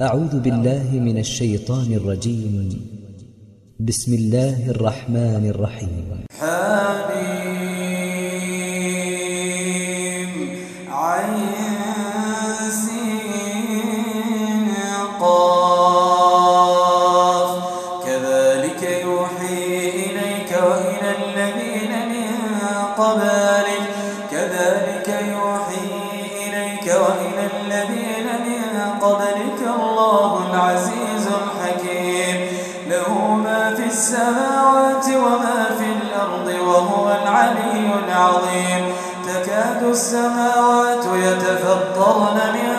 أعوذ بالله من الشيطان الرجيم. بسم الله الرحمن الرحيم. حميم عين سين قاف كذلك يوحي إليك وإلى الذين من قبلك وإلى الذين من قبلك الله العزيز الحكيم له ما في السماوات وما في الأرض وهو العلي العظيم تكاد السماوات يتفطرن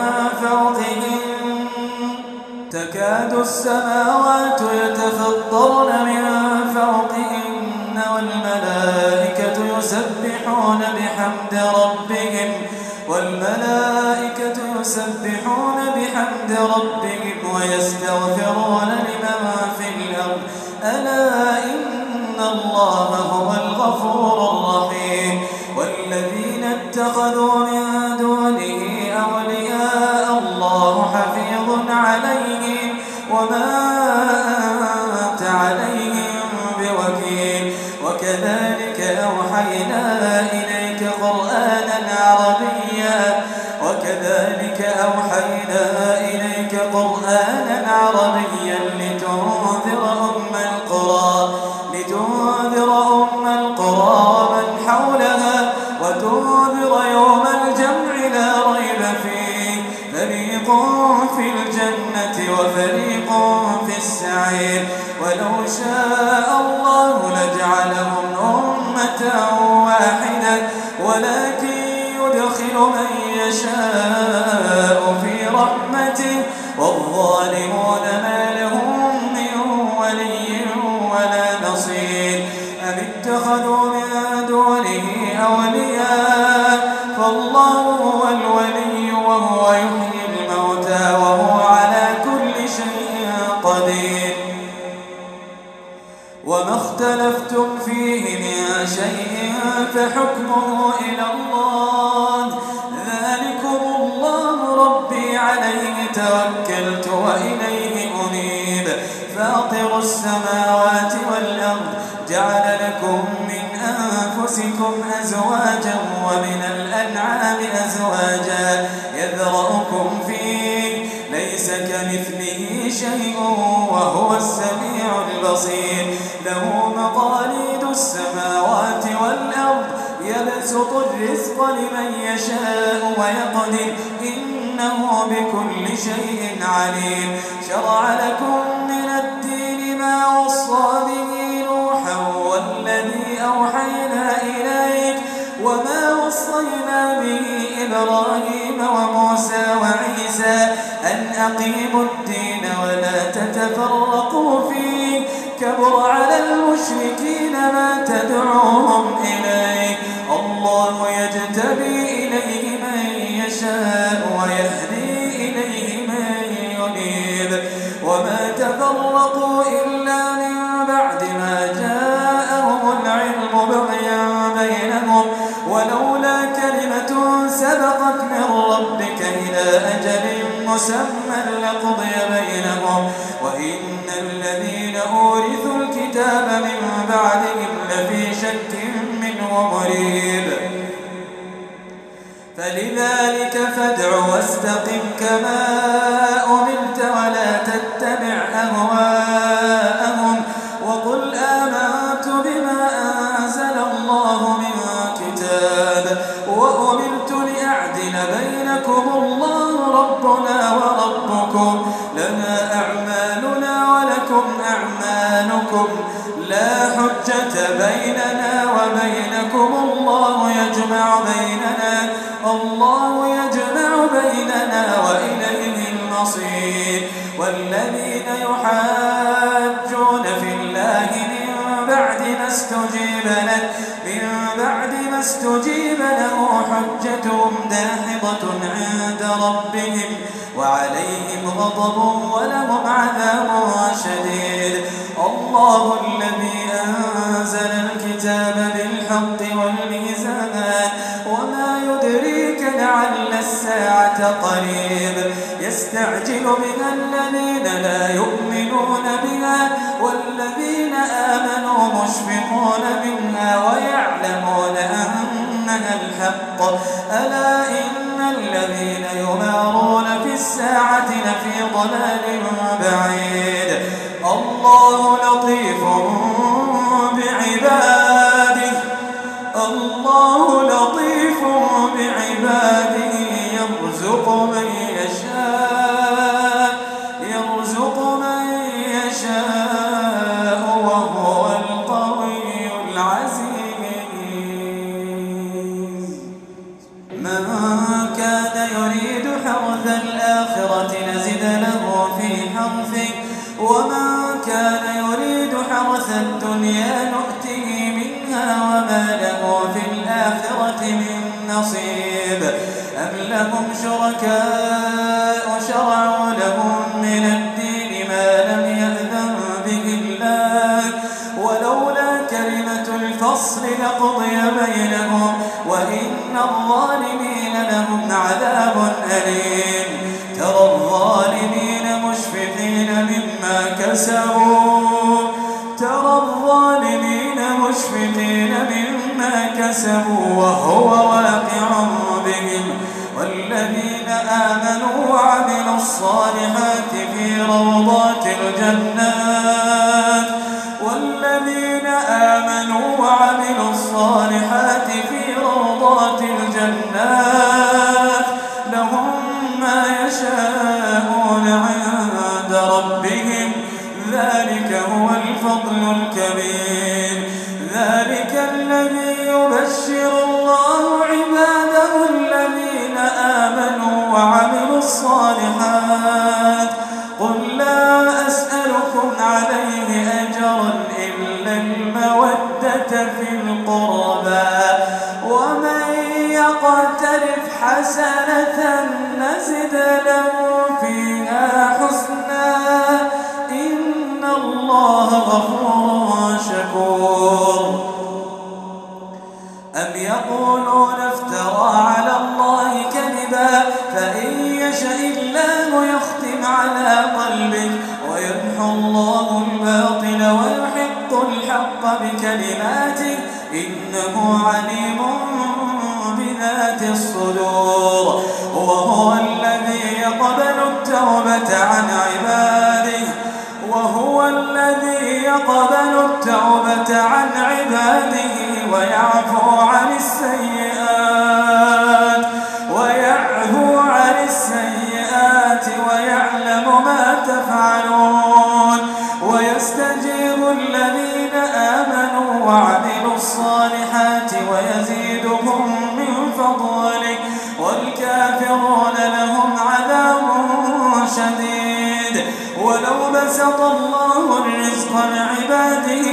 من فوقهن والملائكة يسبحون بحمد ربهم ويستغفرون لمن في الأرض ألا إن الله هو الغفور الرحيم والذين اتخذوا من دونه أولياء الله حفيظ عليهم وما أنت عليهم بوكيل وكذلك أوحينا إليك قرآنا عربيا لتنذر أم القرى ومن حولها وتنذر يوم الجمع لا ريب فيه فريق في الجنة وفريق في السعير ولو شاء الله لجعلهم أمة واحدة ولكن يدخل من يشاء في رحمته والظالمون ما لهم من ولي ولا نصير أم اتخذوا من دونه أولياء فالله هو الولي وهو يحيي الموتى وهو على كل شيء قدير وما اختلفتم فيه من شيء فحكمه إلى الله ذلكم الله ربي عليه توكلت وإليه أنيب فاطر السماوات والأرض جعل لكم من أنفسكم أزواجا ومن الأنعام أزواجا يذرأكم فيه ليس كمثله شيء وهو السميع البصير له مقاليد السماوات والأرض يبسط الرزق لمن يشاء ويقدر إنه بكل شيء عليم شرع لكم من الدين ما وصى به نوحا والذي أوحينا إليك وما وصينا به إبراهيم وموسى وعيسى أن أقيموا الدين ولا تتفرقوا فيه كبر على المشركين ما تدعوهم إليه الله يجتبي إليه من يشاء ويهدي إليه من ينيب وما تفرقوا إلا من بعد ما جاءهم العلم بغيا بينهم ولولا كلمة سبقت من ربك إلى أجل مسمى لقضي بينهم وإن الذين أورثوا الكتاب من بعدهم لفي شك منه مريب فلذلك فادع واستقم كما أمرت ولا تتبع أهواءهم وقل آمنت بما أنزل الله من كتاب وأمرت لأعدل بينكم الله ربنا وربكم لنا أعمالنا ولكم أعمالكم لا حجة بيننا وبينكم الله يجمع بيننا وإليه المصير والذين يحاجون في الله من بعد ما استجيب له حجتهم داحضة عند ربهم وعليهم غضب ولهم عذاب شديد الله الذي أنزل الكتاب بالحق والميزان وما يدريك لعل الساعة الساعة قريب يستعجل بها الذين لا يؤمنون بها والذين آمنوا مشفقون منها ويعلمون أنها الحق ألا إن الذين يمارون في الساعة لفي ضلال بعيد الله لطيف بعباده الله لطيف بعباده يرزق من يشاء وهو القوي العزيز من كان يريد حرث الآخرة نزد له في حرثه ومن كان يريد حرث الدنيا نؤته منها وما له في الآخرة من نصيب أم لهم شركاء شرعوا لهم من الدين ما لم يأذن به الله ولولا كلمة الفصل لقضي بينهم وإن الظالمين لهم عذاب أليم ترى الظالمين مشفقين مما كسبوا وهو واقع بهم والذين آمنوا وعملوا الصالحات في روضات الجنات لهم ما يشاءون عند ربهم ذلك هو الفضل الكبير ذلك الذي يبشر الله عباده الذين آمنوا وعملوا الصالحات قل لا أسألكم عليه أجرا إلا المودة في القربى ومن يقترف حسنة نزد له فيها حسنا إن الله غفور شكور أم يقولون افترى على الله كذبا فإن يشأ الله يختم على قلبك ويمحو الله الباطل ويحق الحق بكلماته إنه عليم بذات الصدور وهو الذي يقبل التوبة عن عباده ويعفو عن السيئات ويعلم ما تفعلون ويستجيب الذين آمنوا وعملوا الصالحات ويزيدهم من فضله والكافرون لهم عذاب شديد ولو بسط الله الرزق لعباده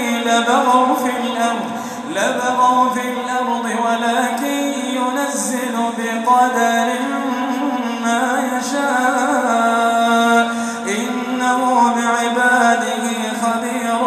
لبغوا في الأرض ولكن ينزل بقدر ما يشاء إنه بعباده خبير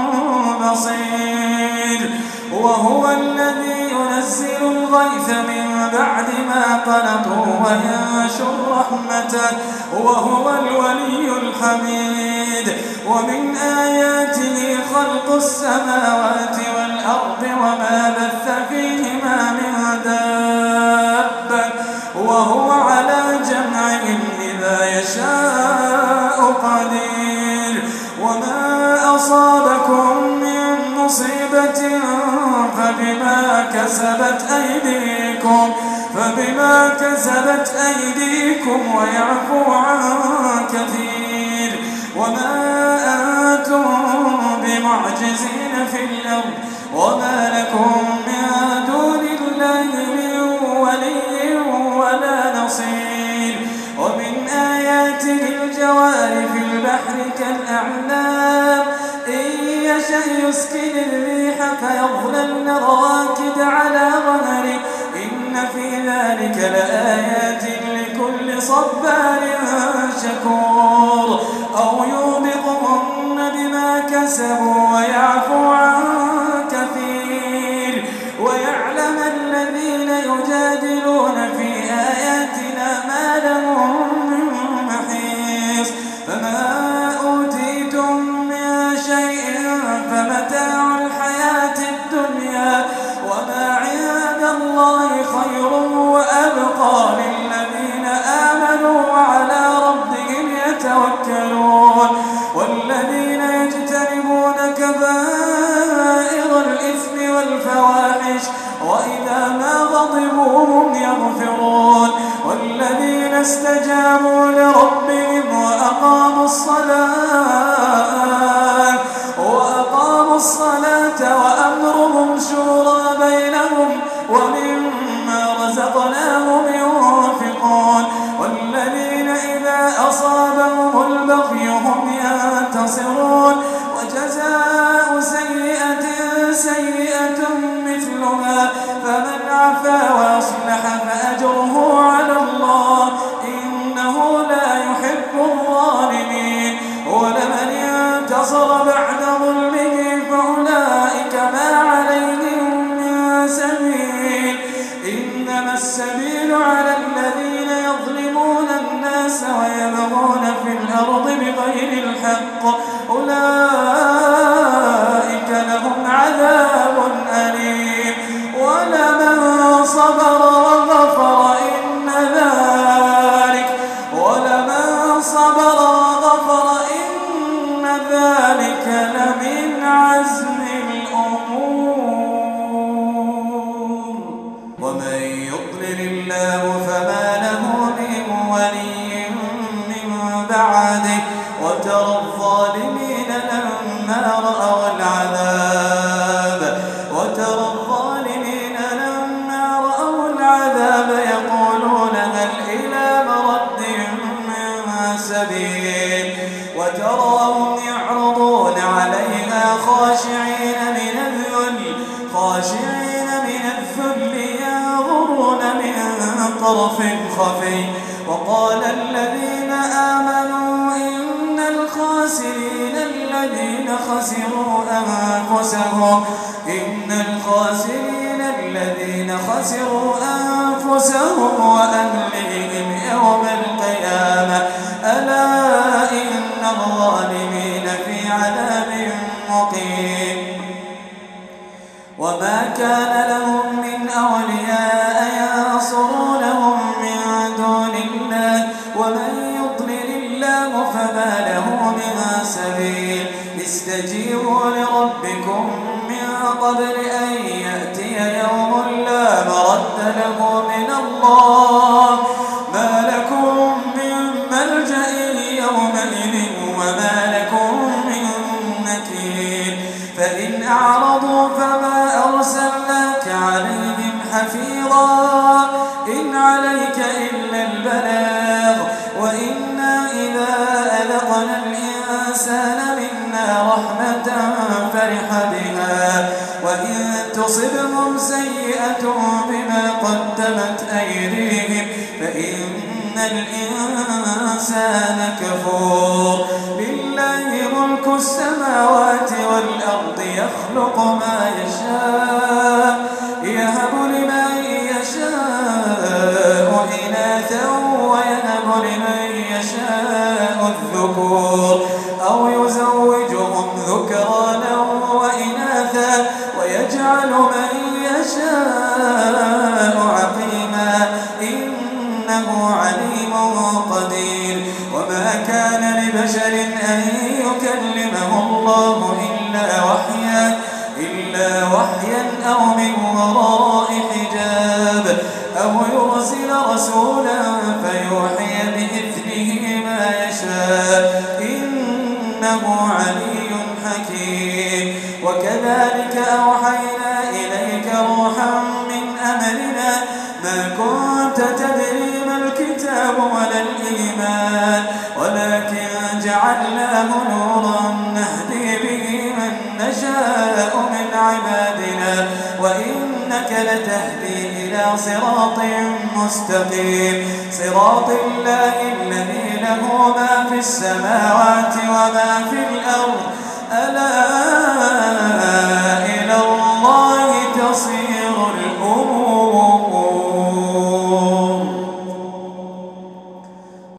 بصير وهو الذي ينزل الغيث من بعد ما قنطوا وينشر رحمته وهو الولي الحميد ومن آياته خلق السماوات والأرض وما بث فيهما من دابة وهو على جمعهم إذا يشاء قدير وما أصابكم من مصيبة فبما كسبت أيديكم ويعفو عن كثير وما أنتم بمعجزين في الأرض وما لكم من دون الله من ولي ولا نصير ومن آياته الجوار في البحر كالأعلام إن يشأ يسكن الريح فيظللن رواكد على ظهره إن في ذلك لآيات لكل صبار شكور أو يوبقهن بما كسبوا ويعفو عن كثير ويعلم الذين يجادلون في آياتنا يتوكلون والذين يجتنبون كبائر الإثم والفواحش وإذا ما غضبوا هم يغفرون والذين استجابوا لربهم وأقاموا الصلاة وأمرهم شورى بينهم ومما رزقناهم ينفقون والذين إذا أصابهم البغي هم ينتصرون وجزاء سيئة سيئة مثلها فمن عفا وأصلح فأجره على الله إنه لا يحب الظالمين ولمن انتصر بعد ظلمه فأولئك ما عليهم من سبيل إنما السبيل على الذين يظلمون الناس ويبغون في الأرض بغير الحق أولئك لهم عذاب أليم ولمن صبر وغفر إن ذلك لمن عزم الأمور ومن يضلل الله فما له من ولي من بعده وترى الظالمين لما رأوا العذاب يقولون هل إلى مرد من سبيل وتراهم يعرضون عليها خاشعين من الذل ينظرون من طرف خفي وقال الذين آمنوا إن الخاسرين الذين خسروا أنفسهم وأهليهم يوم القيامة ألا إن الظالمين في عذاب مقيم وما كان لهم من أولياء ينصرونهم من دون الله ومن يضلل الله فما له من سبيل استجيبوا لربكم من قبل أن يأتي يوم لا مرد له من الله ما لكم من ملجأ يومئذ وما لكم من نكير فإن أعرضوا فما أرسلناك عليهم حفيظا إن عليك إلا البلاغ وإنا إذا أذقنا الإنسان منا رحمة فرح بها وإن تصبهم سيئة بما قدمت أيديهم فإن الإنسان كفور لله ملك السماوات والأرض يخلق ما يشاء يهب لمن يشاء إناثا ويهب لمن يشاء الذكور أو يزوجهم ذكرانا وإناثا ويجعل من يشاء عقيما إنه عليم قدير وما كان لبشر أن يكلمه الله إلا وحيا أو من وراء حجاب أو يرسل رسولا فيوحي بإذنه ما يشاء إنه علي حكيم وكذلك أوحينا إليك روحا من أمرنا ما كنت تدري ما الكتاب ولا الإيمان ولكن جعلناه نورا نهدي به من نشاء من عبادنا وإنك لتهدي إلى صراط مستقيم صراط الله الذي له ما في السماوات وما في الأرض ألا